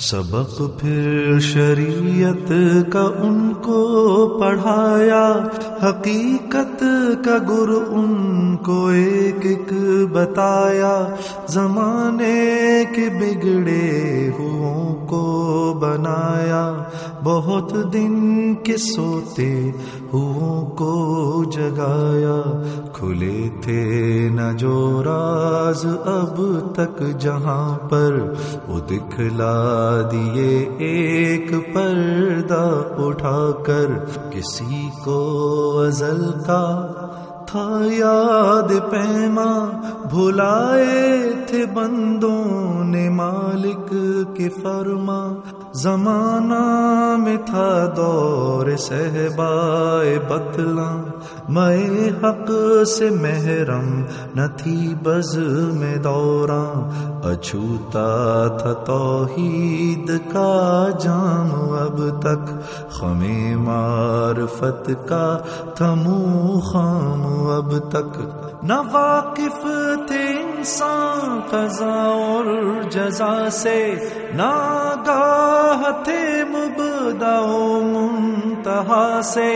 سبق پھر شریعت کا ان کو پڑھایا، حقیقت کا گر ان کو ایک ایک بتایا، زمانے کے بگڑے ہووں کو بنایا، بہت دن کے سوتے ہووں کو جگایا، کھلے تھے نہ جو راز اب تک جہاں پر، وہ دکھلا دیے ایک پردہ اٹھا کر، کسی کو ازل کا تھا یاد پیما، بھلائے تھے بندوں نے مالک کے فرما، زمانہ میں تھا دور صحبائے بطلاں، میں حق سے محرم نہ تھی بز میں دوراں، اچھوتا تھا توحید کا جام اب تک، خم معرفت کا تھا منہ خام اب تک، نہ واقف تھے انسان قضا اور جزا سے، نہ آگاہ تھے مبدا و منتہا سے،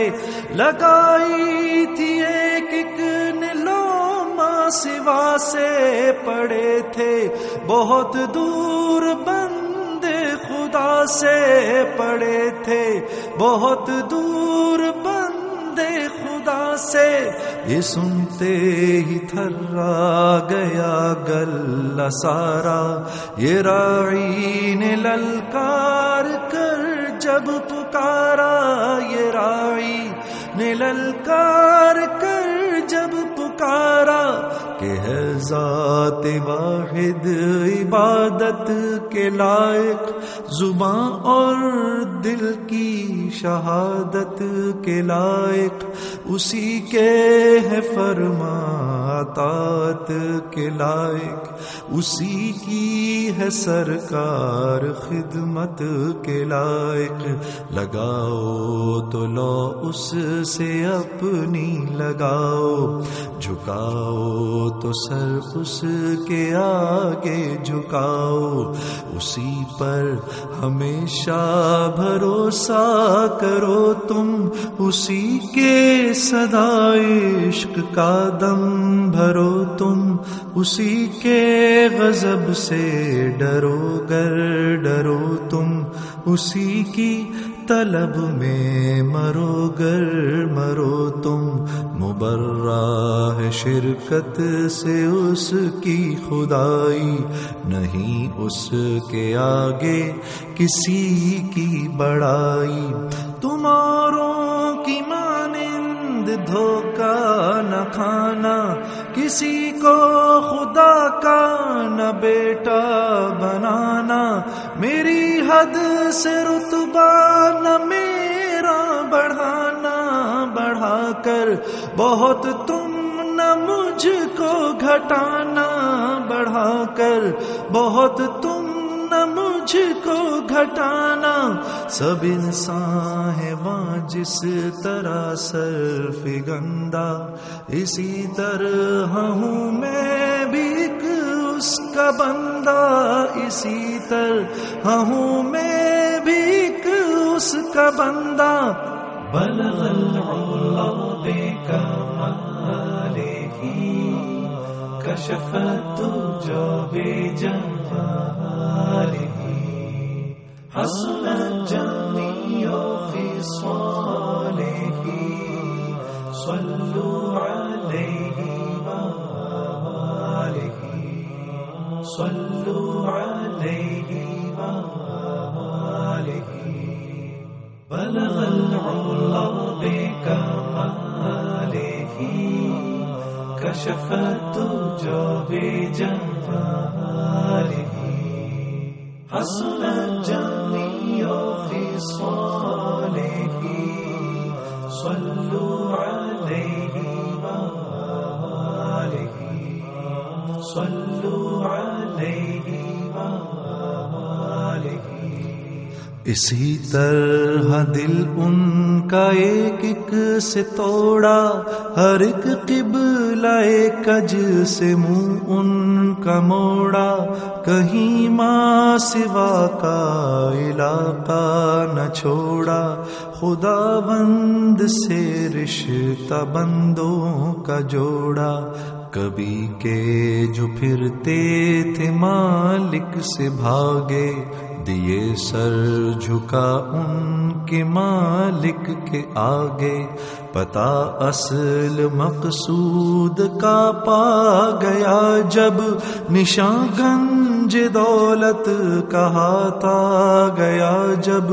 لگائی تھی ایک ایک نلوما سوا سے، پڑے تھے بہت دور بندے خدا سے، پڑے تھے بہت دور بندے خدا سے، یہ سنتے ہی تھرا گیا گلہ سارا، یہ راعی نے للکار کر جب پکارا، یہ راعی نے للکار کر جب پکارا، کہ ہے ذات واحد عبادت کے لائق، زباں اور دل کی شہادت کے لائق، اسی کے ہے فرما اطاعت کے لائق، اسی کی ہے سرکار خدمت کے لائق، لگاؤ تو لو اس سے اپنی لگاؤ، جھکاؤ تو سر اس کے آگے جھکاؤ، اسی پر ہمیشہ بھروسہ کرو تم، اسی کے صدائے عشق کا دم بھرو تم، اسی کے غضب سے ڈرو گر ڈرو تم، اسی کی طلب میں مرو گر مرو تم، مبرہ ہے شرکت سے اس کی خدائی، نہیں اس کے آگے کسی کی بڑائی، تمہاروں کی مانند دھوکہ نہ کھانا، کسی کو خدا کا نہ بیٹا بنانا، میری حد سے رتبہ نہ میرا بڑھانا، بڑھا کر بہت تم نہ مجھ کو گھٹانا، بڑھا کر بہت تم نہ مجھ کو گھٹانا، سب انسان ہے وہاں جس طرح سرفگندہ، اسی طرح ہوں میں بھی ایک اس کا بندہ، اسی طرح ہوں میں بھی ایک اس کا بندہ، بلغ العلا بکمالہ کشف الدجی بجمالہ، حسنت جمیع خصالہ، صلوا علیہ وآلہ، صلوا علیہ وآلہ، بلغ العلا بکمالہ کشف الدجی بجمالہ، حسنت جمیع خصالہ، صلوا علیہ وآلہ، صلوا علیہ وآلہ، اسی طرح دل ان کا ایک ایک سے توڑا، ہر ایک قبلہ کج سے منہ ان کا موڑا، کہیں ماں سوا کا علاقہ نہ چھوڑا، خداوند سے رشتہ بندوں کا جوڑا، کبھی کے جو پھرتے تھے مالک سے بھاگے، دیے سر جھکا ان کے مالک کے آگے، پتا اصل مقصود کا پا گیا جب، نشاں گنج دولت کا ہاتھ آ گیا جب،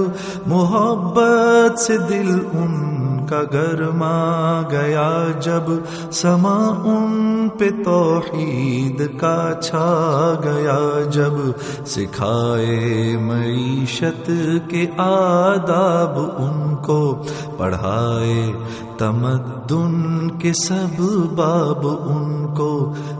محبت سے دل ان کا گرما گیا جب، سما ان پہ توحید کا چھا گیا جب، سکھائے معیشت کے آداب ان کو، پڑھائے تمدن کے سب باب ان کو،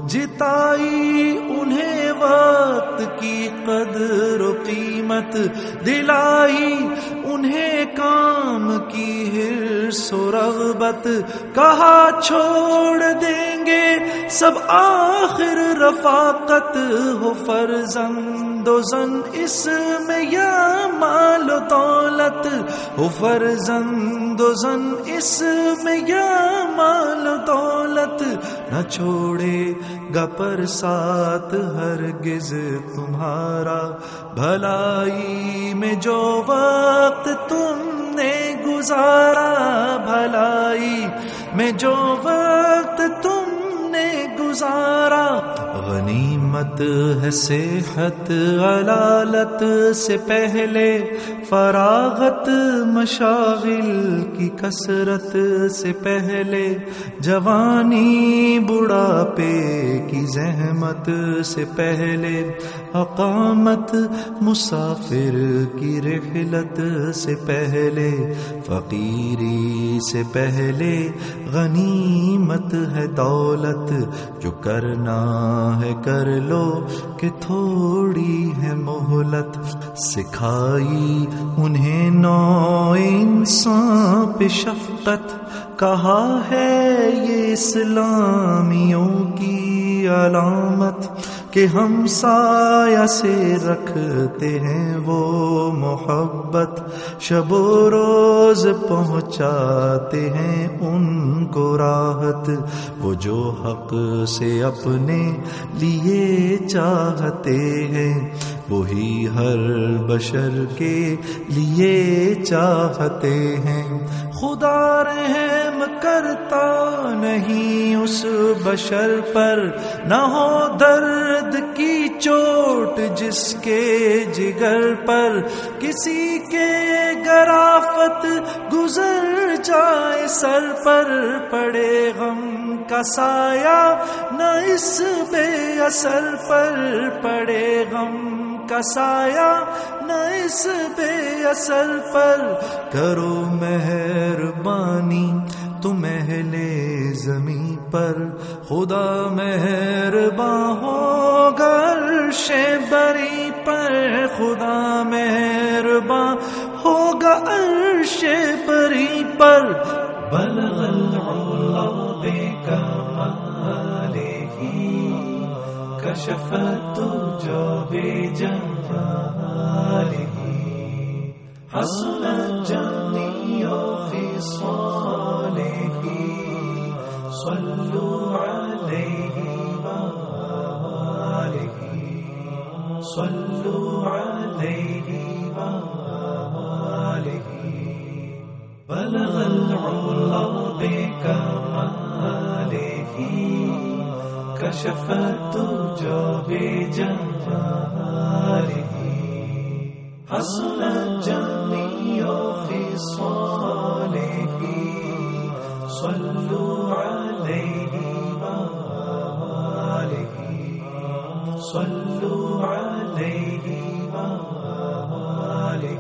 جتائی انہیں وقت کی قدر و قیمت، دلائی انہیں کام کی حرص و رغبت، کہا چھوڑ دیں گے سب آخر رفاقت، ہو فرزند و زن اس میں یا مال و دولت، ہو فرزند و زن اس میں یا مال و دولت، نہ چھوڑے گا پر ساتھ ہرگز تمہارا، بھلائی میں جو وقت تم نے گزارا، بھلائی میں جو وقت تم نے گزارا، غنیمت ہے صحت علالت سے پہلے، فراغت مشاغل کی کثرت سے پہلے، جوانی بڑھاپے کی زحمت سے پہلے، اقامت مسافر کی رحلت سے پہلے، فقیری سے پہلے غنیمت ہے دولت، جو کرنا ہے کر لو کہ تھوڑی ہے مہلت، سکھائی انہیں نوع انسان پہ شفقت، کہا ہے یہ اسلامیوں کی علامت کہ ہم سایہ سے رکھتے ہیں وہ محبت، شب و روز پہنچاتے ہیں ان کو راحت، وہ جو حق سے اپنے لیے چاہتے ہیں وہی ہر بشر کے لیے چاہتے ہیں، خدا رحم کرتا نہیں اس بشر پر، نہ ہو درد کی چوٹ جس کے جگر پر، کسی کے گرافت گزر جائے سر پر، پڑے غم کا سایہ نہ اس بے اثر پر، پڑے غم کا سایہ نہ اس بے اثر پر، کرو مہربانی تم اہل زمین پر، خدا مہرباں ہوگا عرش بری پر، خدا مہرباں ہوگا عرش بری پر، بلغ العلا بکمالہ کشف الدجى بجمالہ، حسنت جميع خصاله، صلوا عليه وآله، صلوا عليه وآله، بلغ العلا بكماله كشف الدجى بجماله، حسنت جميع خصاله، صلوا عليه وآله، صلوا عليه وآله،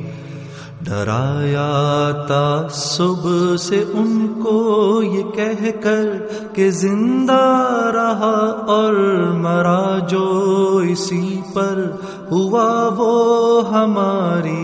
ڈرایا تعصب سے ان کو یہ کہہ کر کہ زندہ رہا اور مرا جو اسی پر، ہوا وہ ہماری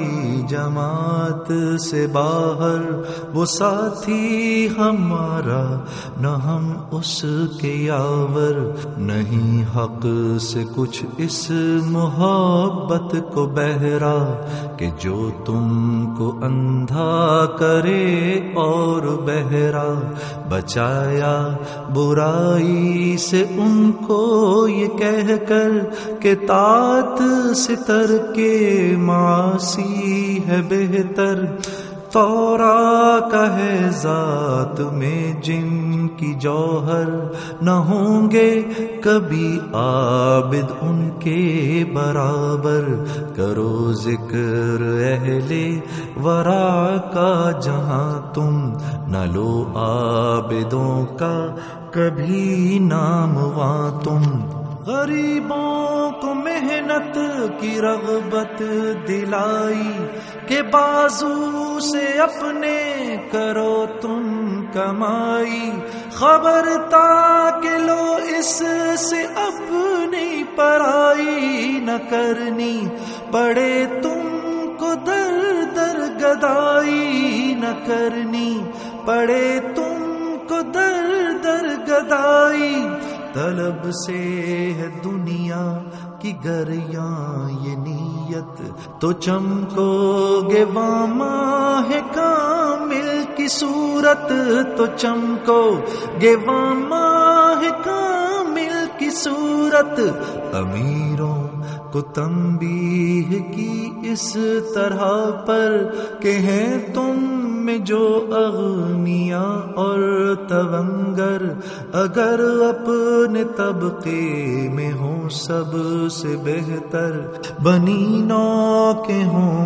جماعت سے باہر وہ ساتھی ہمارا، نہ ہم اس کے یاور، نہیں حق سے کچھ اس محبت کو بہرا کہ جو تم کو اندھا کرے اور بہرا، بچایا برائی سے ان کو یہ کہہ کر کہ طاعت ستر کے معاصی ہے بہتر، تورا کا ہے ذات میں جن کی جوہر، نہ ہوں گے کبھی عابد ان کے برابر، کرو ذکر اہل ورا کا جہاں تم، نہ لو عابدوں کا کبھی نام وہاں تم، غریبوں کو محنت کی رغبت دلائی کہ بازو سے اپنے کرو تم کمائی، خبر تاکہ لو اس سے اپنی پرائی، نہ کرنی پڑے تم کو در در گدائی، نہ کرنی پڑے تم کو در در گدائی، طلب سے ہے دنیا کی گریاں یہ نیت، تو چمکو گے ماہ کامل کی صورت، تو چمکو گے ماہ کامل کی صورت، امیروں کو تنبیہ کی اس طرح پر کہ ہیں تم میں جو اغنیاء اور تونگر، اگر اپنے طبقے میں ہوں سب سے بہتر، بنی نو کے ہوں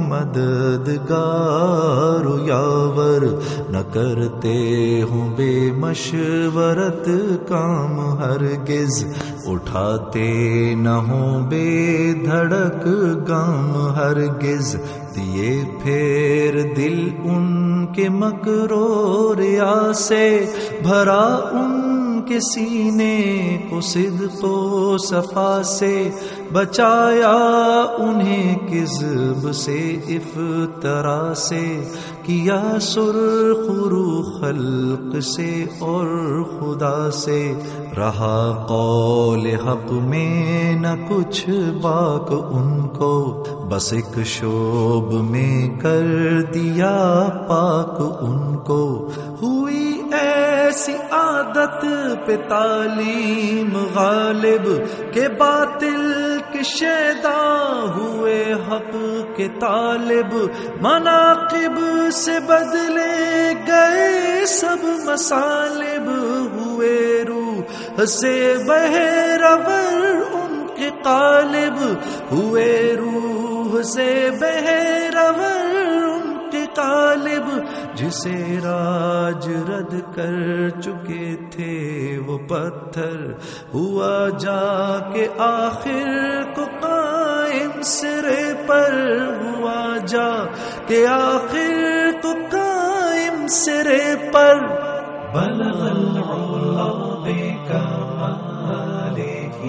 مددگار و یاور، نہ کرتے ہوں بے مشورت کام ہرگز، اٹھاتے نہ ہوں بے دھڑک گام ہرگز، دیے پھر دل ان کے مکر و ریا سے، بھرا ان کے سینے کو صدق و صفا سے، بچایا انہیں کذب سے افطرا سے، کیا سرخ رو خلق سے اور خدا سے، رہا قول حق میں نہ کچھ باک ان کو، بس ایک شوب میں کر دیا پاک ان کو، ہوئی ایسی عادت پہ تعلیم غالب کہ باطل کے شیدا ہوئے حق کے طالب، مناقب سے بدلے گئے سب مصالب، ہوئے روح سے بہرور ان کے قالب، ہوئے روح سے بہرور ان کے قالب، جسے راج رد کر چکے تھے وہ پتھر، ہوا جا کے آخر کو قائم سرے پر، ہوا جا کے آخر کو قائم سرے پر، بلغ العلا بکمالہ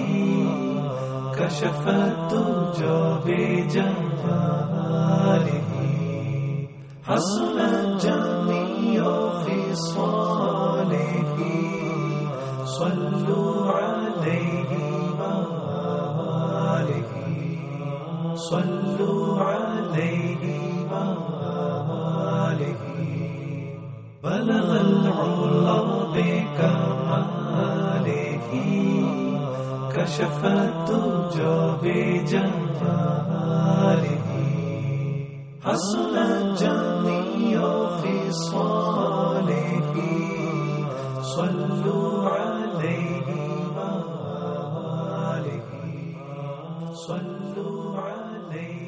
کشف الدجى بجمالہ، حسن جميع خصاله، صلوا عليه وآله، صلوا عليه وآله، بلغ العلا بكماله كشف الدجى بجماله، حسن جميع خصاله، صلوا عليه وآله، صلوا عليه